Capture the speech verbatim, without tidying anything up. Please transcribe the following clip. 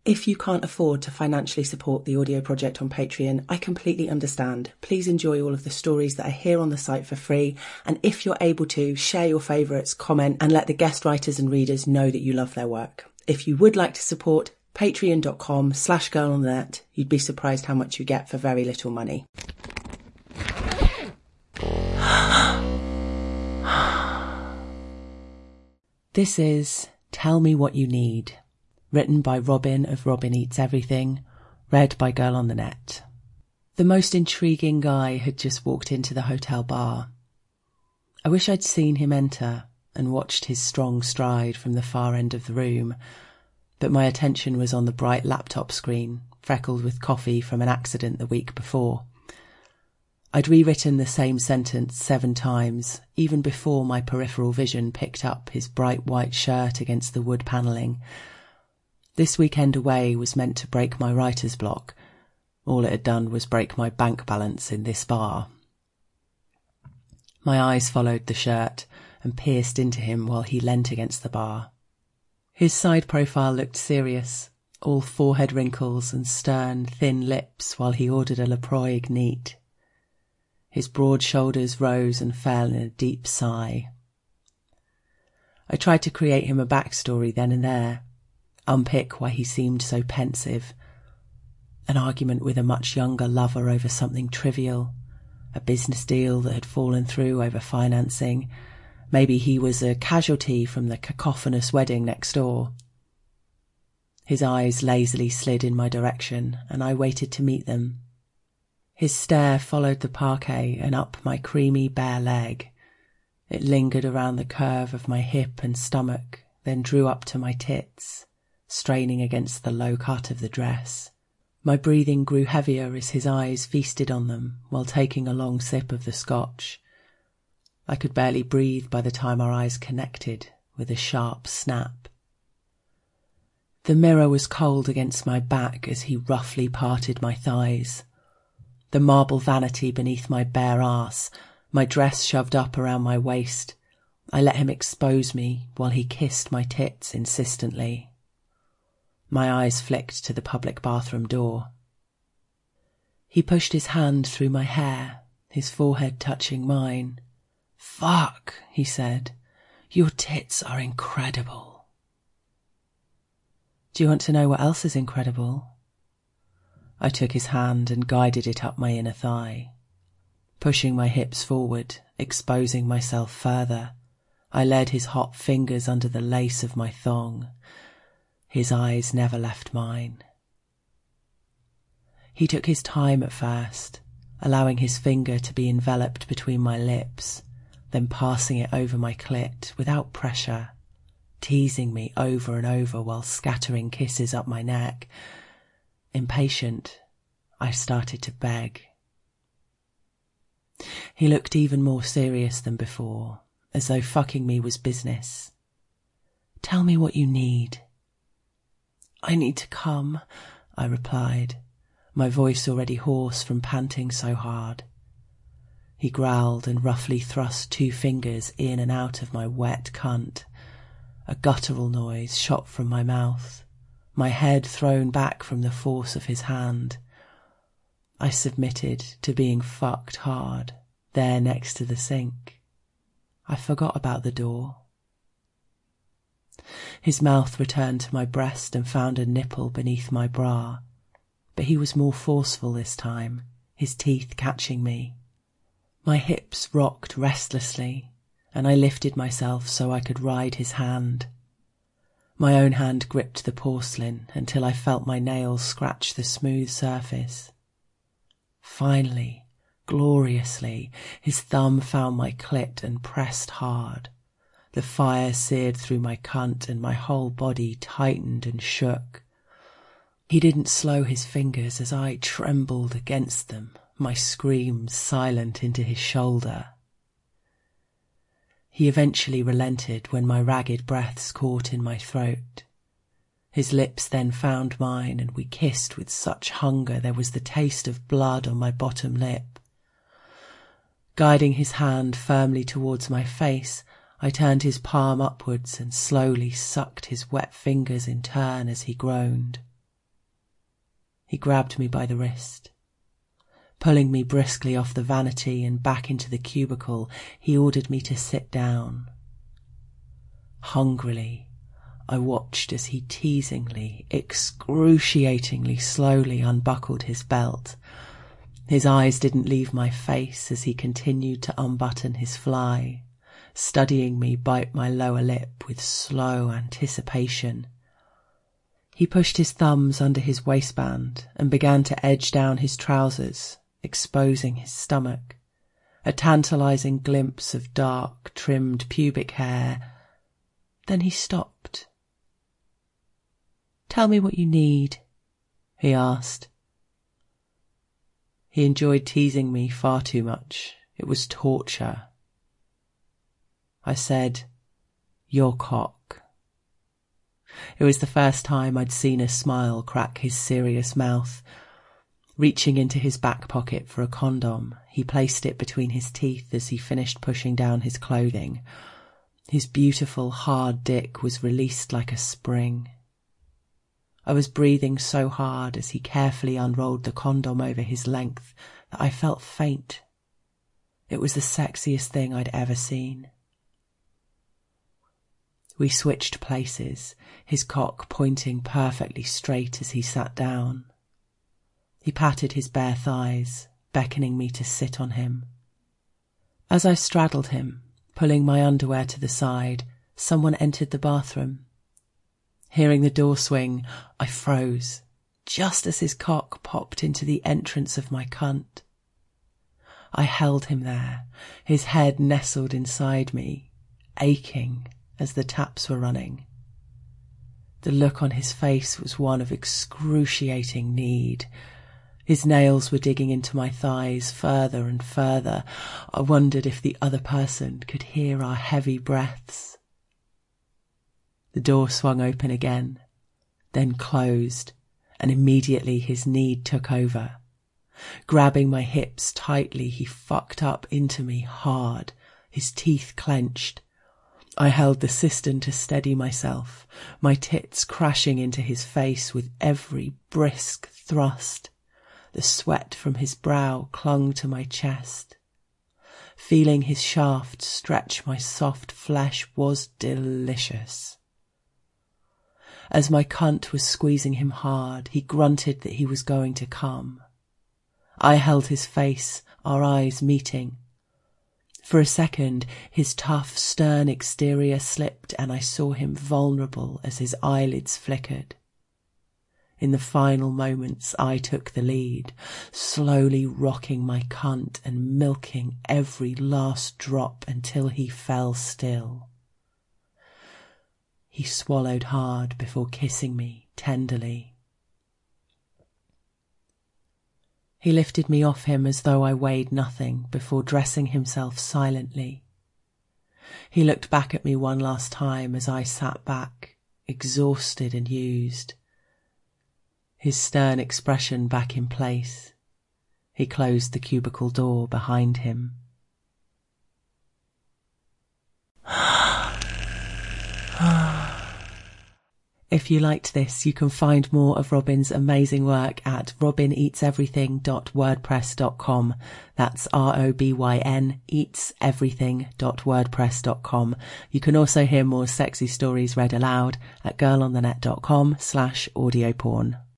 If you can't afford to financially support the audio project on Patreon, I completely understand. Please enjoy all of the stories that are here on the site for free. And if you're able to, share your favourites, comment, and let the guest writers and readers know that you love their work. If you would like to support, patreon.com slash girl on the net. You'd be surprised how much you get for very little money. This is Tell Me What You Need, written by Robin of Robin Eats Everything, read by Girl on the Net. The most intriguing guy had just walked into the hotel bar. I wish I'd seen him enter and watched his strong stride from the far end of the room, but my attention was on the bright laptop screen, freckled with coffee from an accident the week before. I'd rewritten the same sentence seven times, even before my peripheral vision picked up his bright white shirt against the wood panelling. This weekend away was meant to break my writer's block. All it had done was break my bank balance in this bar. My eyes followed the shirt and pierced into him while he leant against the bar. His side profile looked serious, all forehead wrinkles and stern, thin lips while he ordered a Laproig neat. His broad shoulders rose and fell in a deep sigh. I tried to create him a backstory then and there, unpick why he seemed so pensive. An argument with a much younger lover over something trivial, a business deal that had fallen through over financing. Maybe he was a casualty from the cacophonous wedding next door. His eyes lazily slid in my direction, and I waited to meet them. His stare followed the parquet and up my creamy bare leg. It lingered around the curve of my hip and stomach, then drew up to my tits, straining against the low cut of the dress. My breathing grew heavier as his eyes feasted on them while taking a long sip of the scotch. I could barely breathe by the time our eyes connected with a sharp snap. The mirror was cold against my back as he roughly parted my thighs. The marble vanity beneath my bare arse, my dress shoved up around my waist. I let him expose me while he kissed my tits insistently. My eyes flicked to the public bathroom door. He pushed his hand through my hair, his forehead touching mine. "Fuck," he said. "Your tits are incredible." Do you want to know what else is incredible? I took his hand and guided it up my inner thigh. Pushing my hips forward, exposing myself further, I led his hot fingers under the lace of my thong. His eyes never left mine. He took his time at first, allowing his finger to be enveloped between my lips, then passing it over my clit without pressure, teasing me over and over while scattering kisses up my neck. Impatient, I started to beg. He looked even more serious than before, as though fucking me was business. "Tell me what you need." "I need to come," I replied, my voice already hoarse from panting so hard. He growled and roughly thrust two fingers in and out of my wet cunt. A guttural noise shot from my mouth, my head thrown back from the force of his hand. I submitted to being fucked hard, there next to the sink. I forgot about the door. His mouth returned to my breast and found a nipple beneath my bra, but he was more forceful this time, his teeth catching me. My hips rocked restlessly, and I lifted myself so I could ride his hand. My own hand gripped the porcelain until I felt my nails scratch the smooth surface. Finally, gloriously, his thumb found my clit and pressed hard. The fire seared through my cunt and my whole body tightened and shook. He didn't slow his fingers as I trembled against them, my screams silent into his shoulder. He eventually relented when my ragged breaths caught in my throat. His lips then found mine, and we kissed with such hunger there was the taste of blood on my bottom lip. Guiding his hand firmly towards my face, I turned his palm upwards and slowly sucked his wet fingers in turn as he groaned. He grabbed me by the wrist. Pulling me briskly off the vanity and back into the cubicle, he ordered me to sit down. Hungrily, I watched as he teasingly, excruciatingly slowly unbuckled his belt. His eyes didn't leave my face as he continued to unbutton his fly, studying me bite my lower lip with slow anticipation. He pushed his thumbs under his waistband and began to edge down his trousers, exposing his stomach, a tantalizing glimpse of dark, trimmed pubic hair. Then he stopped. "Tell me what you need," he asked. He enjoyed teasing me far too much. It was torture. I said, "Your cock." It was the first time I'd seen a smile crack his serious mouth. Reaching into his back pocket for a condom, he placed it between his teeth as he finished pushing down his clothing. His beautiful, hard dick was released like a spring. I was breathing so hard as he carefully unrolled the condom over his length that I felt faint. It was the sexiest thing I'd ever seen. We switched places, his cock pointing perfectly straight as he sat down. He patted his bare thighs, beckoning me to sit on him. As I straddled him, pulling my underwear to the side, someone entered the bathroom. Hearing the door swing, I froze, just as his cock popped into the entrance of my cunt. I held him there, his head nestled inside me, aching as the taps were running. The look on his face was one of excruciating need. His nails were digging into my thighs further and further. I wondered if the other person could hear our heavy breaths. The door swung open again, then closed, and immediately his need took over. Grabbing my hips tightly, he fucked up into me hard, his teeth clenched. I held the cistern to steady myself, my tits crashing into his face with every brisk thrust. The sweat from his brow clung to my chest. Feeling his shaft stretch my soft flesh was delicious. As my cunt was squeezing him hard, he grunted that he was going to come. I held his face, our eyes meeting. For a second, his tough, stern exterior slipped and I saw him vulnerable as his eyelids flickered. In the final moments, I took the lead, slowly rocking my cunt and milking every last drop until he fell still. He swallowed hard before kissing me tenderly. He lifted me off him as though I weighed nothing before dressing himself silently. He looked back at me one last time as I sat back, exhausted and used. His stern expression back in place, he closed the cubicle door behind him. If you liked this, you can find more of Robin's amazing work at robin eats everything dot wordpress dot com. That's R O B Y N eats everything dot wordpress dot com. You can also hear more sexy stories read aloud at girlonthenet dot com slash audio porn.